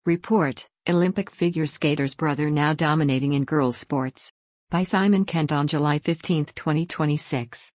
Report: Olympic figure skater's brother now dominating in girls' sports. By Simon Kent on July 15, 2026.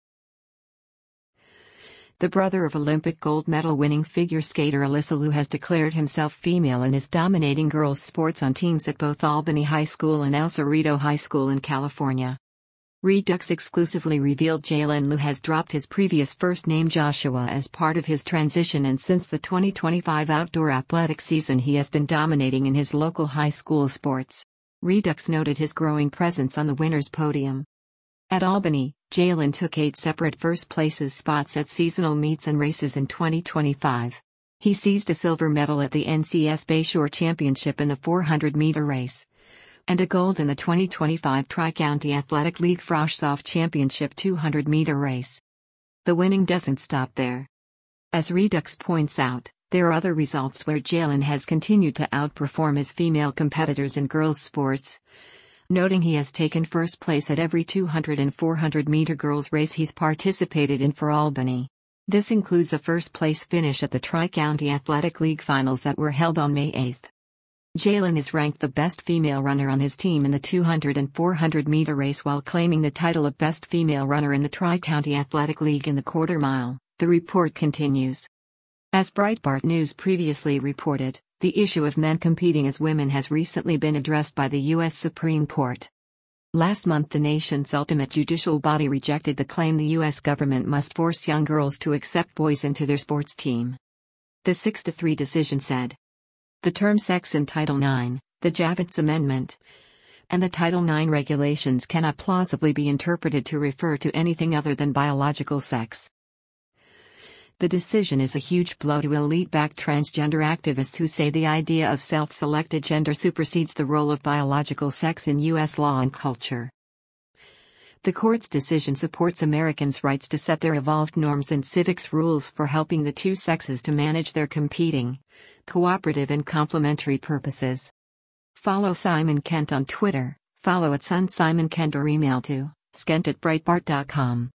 The brother of Olympic gold medal winning figure skater Alyssa Liu has declared himself female and is dominating girls' sports on teams at both Albany High School and El Cerrito High School in California. Redux exclusively revealed Jalen Liu has dropped his previous first name Joshua as part of his transition, and since the 2025 outdoor athletic season he has been dominating in his local high school sports. Redux noted his growing presence on the winners' podium. At Albany, Jalen took 8 separate first places spots at seasonal meets and races in 2025. He seized a silver medal at the NCS Bayshore Championship in the 400-meter race, and a gold in the 2025 Tri-County Athletic League Froshsoft Championship 200-meter race. The winning doesn't stop there. As Redux points out, there are other results where Jalen has continued to outperform his female competitors in girls' sports, noting he has taken first place at every 200 and 400-meter girls' race he's participated in for Albany. This includes a first-place finish at the Tri-County Athletic League Finals that were held on May 8. Jalen is ranked the best female runner on his team in the 200 and 400-meter race while claiming the title of best female runner in the Tri-County Athletic League in the quarter mile, the report continues. As Breitbart News previously reported, the issue of men competing as women has recently been addressed by the U.S. Supreme Court. Last month, the nation's ultimate judicial body rejected the claim the U.S. government must force young girls to accept boys into their sports team. The 6-3 decision said, the term sex in Title IX, the Javits Amendment, and the Title IX regulations cannot plausibly be interpreted to refer to anything other than biological sex. The decision is a huge blow to elite-backed transgender activists who say the idea of self-selected gender supersedes the role of biological sex in U.S. law and culture. The court's decision supports Americans' rights to set their evolved norms and civics rules for helping the two sexes to manage their competing, cooperative and complementary purposes. Follow Simon Kent on Twitter, follow @SunSimonKent or email to skent@breitbart.com.